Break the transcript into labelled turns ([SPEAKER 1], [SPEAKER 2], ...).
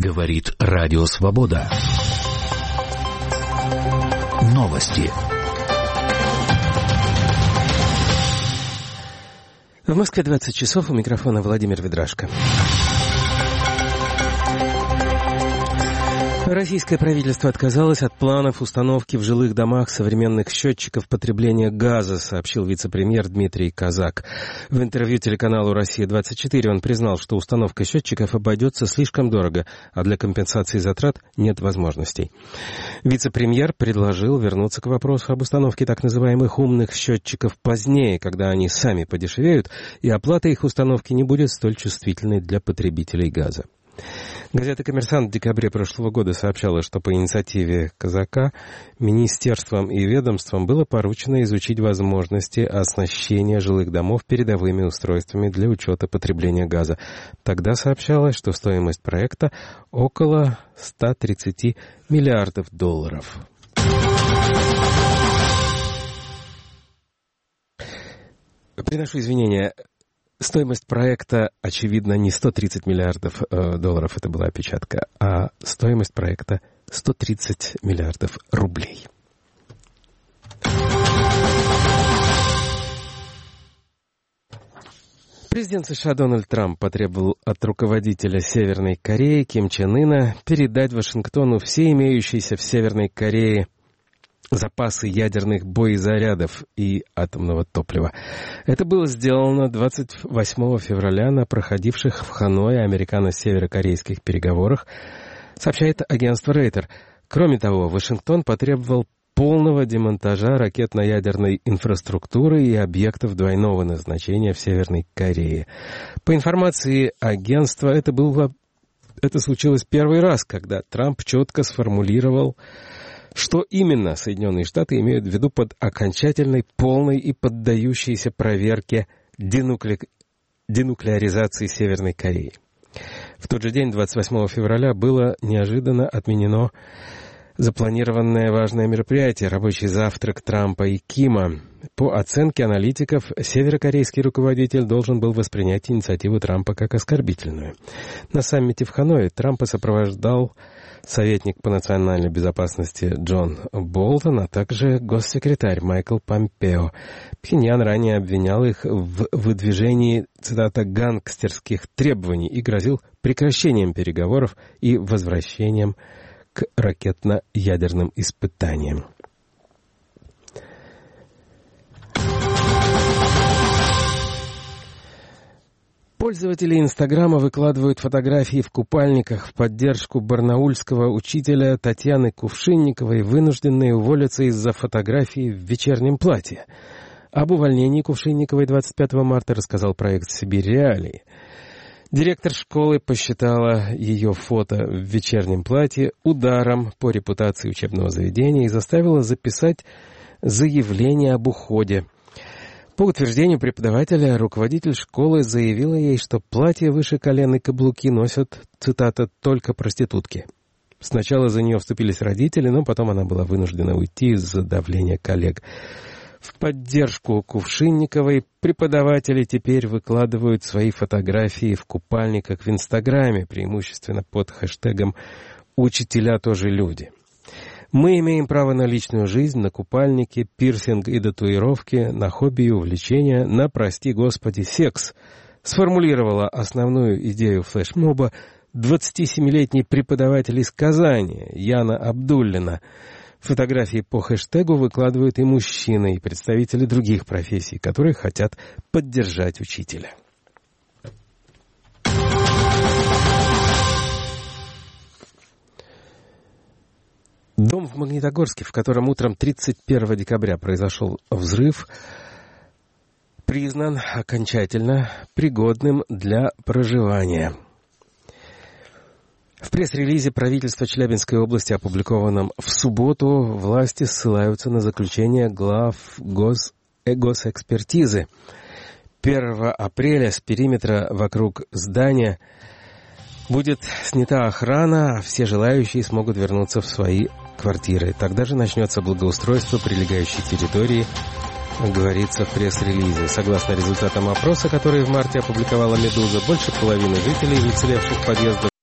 [SPEAKER 1] Говорит Радио Свобода. Новости.
[SPEAKER 2] В Москве 20 часов, у микрофона Владимир Ведрашко. Российское правительство отказалось от планов установки в жилых домах современных счетчиков потребления газа, сообщил вице-премьер Дмитрий Казак. В интервью телеканалу «Россия-24» он признал, что установка счетчиков обойдется слишком дорого, а для компенсации затрат нет возможностей. Вице-премьер предложил вернуться к вопросу об установке так называемых умных счетчиков позднее, когда они сами подешевеют, и оплата их установки не будет столь чувствительной для потребителей газа. Газета «Коммерсант» в декабре прошлого года сообщала, что по инициативе Казака министерствам и ведомствам было поручено изучить возможности оснащения жилых домов передовыми устройствами для учета потребления газа. Тогда сообщалось, что стоимость проекта около 130 миллиардов долларов. Приношу извинения. Стоимость проекта, очевидно, не 130 миллиардов долларов, это была опечатка, а стоимость проекта 130 миллиардов рублей. Президент США Дональд Трамп потребовал от руководителя Северной Кореи Ким Чен Ына передать Вашингтону все имеющиеся в Северной Корее запасы ядерных боезарядов и атомного топлива. Это было сделано 28 февраля на проходивших в Ханое американо-северокорейских переговорах, сообщает агентство Рейтер. Кроме того, Вашингтон потребовал полного демонтажа ракетно-ядерной инфраструктуры и объектов двойного назначения в Северной Корее. По информации агентства, это случилось первый раз, когда Трамп четко сформулировал, что именно Соединенные Штаты имеют в виду под окончательной, полной и поддающейся проверке денуклеаризации Северной Кореи. В тот же день, 28 февраля, было неожиданно отменено запланированное важное мероприятие — рабочий завтрак Трампа и Кима. По оценке аналитиков, северокорейский руководитель должен был воспринять инициативу Трампа как оскорбительную. На саммите в Ханое Трампа сопровождал советник по национальной безопасности Джон Болтон, а также госсекретарь Майкл Помпео. Пхеньян ранее обвинял их в выдвижении, цитата, «гангстерских требований» и грозил прекращением переговоров и возвращением к ракетно-ядерным испытаниям. Пользователи Инстаграма выкладывают фотографии в купальниках в поддержку барнаульского учителя Татьяны Кувшинниковой, вынужденной уволиться из-за фотографии в вечернем платье. Об увольнении Кувшинниковой 25 марта рассказал проект «Сибирь Реалии». Директор школы посчитала ее фото в вечернем платье ударом по репутации учебного заведения и заставила записать заявление об уходе. По утверждению преподавателя, руководитель школы заявила ей, что платье выше колен и каблуки носят, цитата, «только проститутки». Сначала за нее вступились родители, но потом она была вынуждена уйти из-за давления коллег. В поддержку Кувшинниковой преподаватели теперь выкладывают свои фотографии в купальниках в Инстаграме, преимущественно под хэштегом «Учителя тоже люди». Мы имеем право на личную жизнь, на купальники, пирсинг и татуировки, на хобби и увлечения, на, прости господи, секс, сформулировала основную идею флешмоба 27-летний преподаватель из Казани Яна Абдуллина. Фотографии по хэштегу выкладывают и мужчины, и представители других профессий, которые хотят поддержать учителя. Дом в Магнитогорске, в котором утром 31 декабря произошел взрыв, признан окончательно пригодным для проживания. В пресс-релизе правительства Челябинской области, опубликованном в субботу, власти ссылаются на заключение глав госэкспертизы. 1 апреля с периметра вокруг здания будет снята охрана, а все желающие смогут вернуться в свои квартиры. Тогда же начнется благоустройство прилегающей территории, говорится в пресс-релизе. Согласно результатам опроса, который в марте опубликовала «Медуза», больше половины жителей в уцелевших подъездах